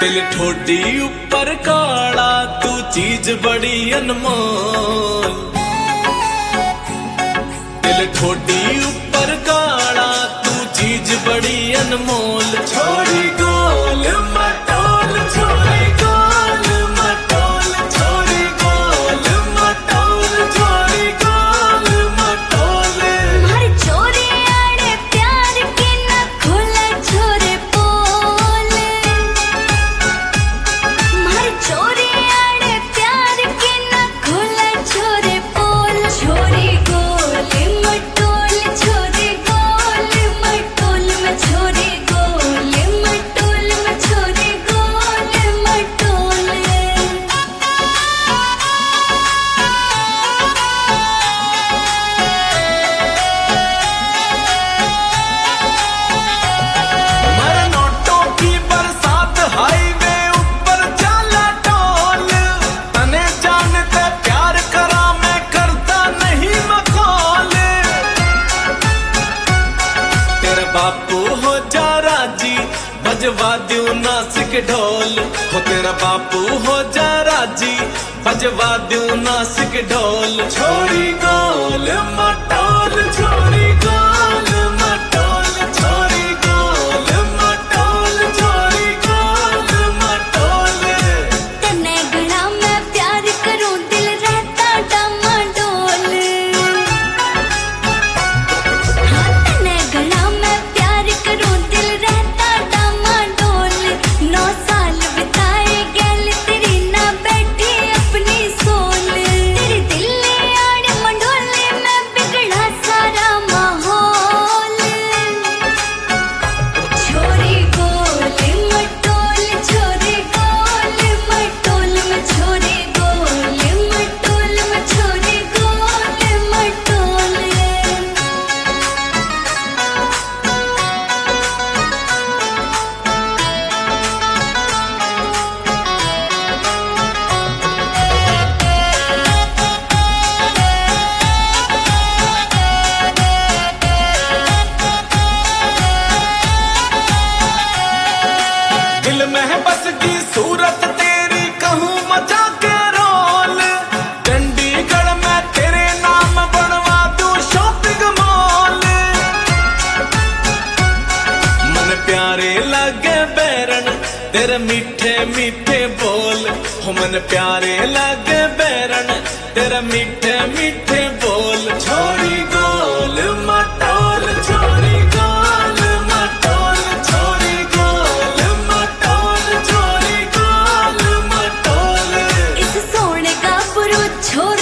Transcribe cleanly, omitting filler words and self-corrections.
दिल ठोडी ऊपर काला तू चीज बड़ी अनमोल। दिल ठोडी ऊपर काला तू चीज बड़ी अनमोल। छोरी गोल मटोल छोरी गोल मटोल छोरी गोल मटोल छोरी गोल मटोल। मार छोरी आड़े प्यार के न खुला छोरे पोल। मार छोरी आड़े प्यार के न खुला छोरे पोल। छोरी गोल मटोल छोरी गोल मटोल में छोरी गोल मटोल में छोरी गोल मटोल। मर नोटों की बरसात हाईवे ऊपर जाला टोल। तने जानते प्यार करा मैं करता नहीं मखौल। तेरा बापू हो जा राजी बजवा दूं नासिक ढोल। हो तेरा बापू हो जा राजी बजवा दूं नासिक ढोल। छोरी गोल मटोल छोरी गोल मटोल छोरी गोल मटोल छोरी गोल मटोल। तने घड़ा मैं प्यार करूं दिल रहता डामाडोल। हाँ तने घड़ा मैं प्यार करूं दिल रहता डामाडोल। 9 साल बिताए गैल तेरी ना बैठी अपनी सोल। तेरे दिल ने आड़े मंडोले में बिगड़ा सारा माहौल। छोरी गोल मटोल छोरी गोल मटोल में छोरी गोल मटोल में छोरी गोल मटोल। दिल में बस की सूरत तेरी कहूँ मचा के रोल। चंडीगढ़ में तेरे नाम बनवा दूं शॉपिंग मॉल। मन प्यारे लगे बैरन तेरे मीठे मीठे बोल। हो मन प्यारे लगे बैरन तेरे मीठे मीठे बोल। छोरी गोल मटोल छोरी गोल मटोल छोरी गोल मटोल छोरी गोल मटोल। इस सोने का पुरु छोर